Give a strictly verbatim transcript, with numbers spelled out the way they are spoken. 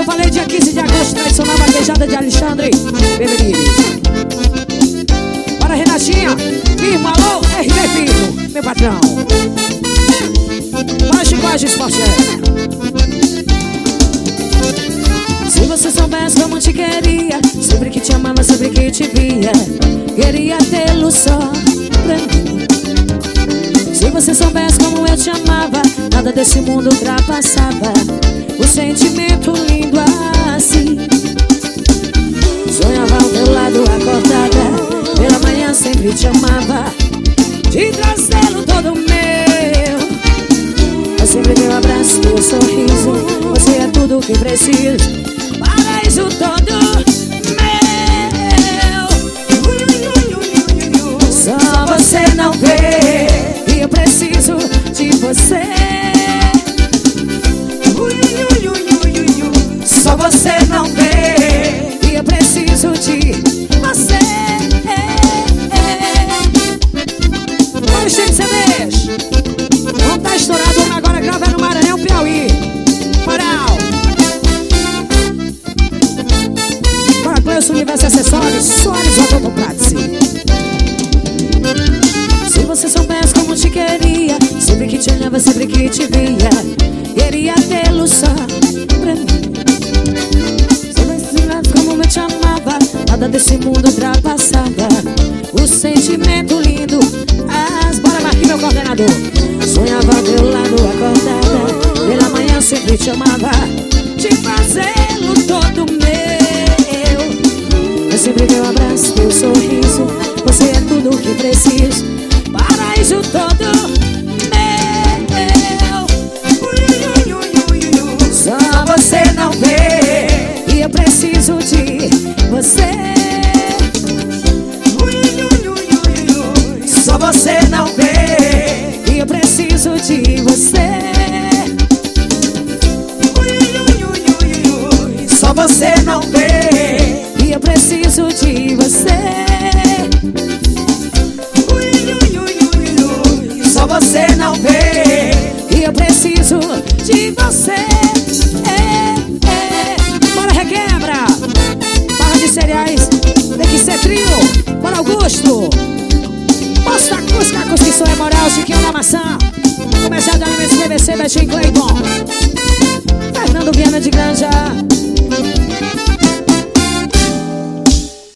falei, dia quinze de agosto, tradicional vaquejada de Alexandre Beberibe. Bora, Renatinha, firma, alô, R B Filho, meu patrão. Bora, Chicote Esporte. Se você soubesse como te queria, sempre que te amava, sempre que te via, queria tê-lo só pra mim. Se você soubesse como eu te amava, nada desse mundo ultrapassava o sentimento lindo assim. Sonhava ao teu lado acordada, pela manhã sempre te amava, de trazê-lo todo meu. Eu sempre dei um abraço, teu sorriso, você é tudo o que preciso, paraíso todo meu. Só você não vê, e eu preciso de você. Só você não vê, e eu preciso de você. Vamos cheio de C Ds. Vamos tá estourado agora, gravando no Maranhão, Piauí. Moral. Para Cleus Universo Acessórios, Soares Autocomprate-se. Se você soubesse como te queria, sempre que te olhava, sempre que te via, queria tê-lo só pra mim. Soubesse como eu te amava, nada desse mundo ultrapassava o sentimento lindo. As bora, Marquinhos, meu coordenador. Sonhava ao teu lado acordada, pela manhã sempre te amava, de fazê-lo todo meu. Eu sempre dei um abraço, teu sorriso, você é tudo o que preciso, paraíso todo meu. Só você não vê, e eu preciso de você. Só você não vê, e eu preciso de você. Só você não vê, e eu preciso de você. Só você não vê, e eu preciso de você. É, é. Bora, requebra. Barra de cereais, tem que ser trio. Bora, Augusto. Posta Cusca, Cusquição é moral, Chiquinho da Maçã. Comercial de alimentos P V C, Betinho Clayton. Fernando Viana de Granja.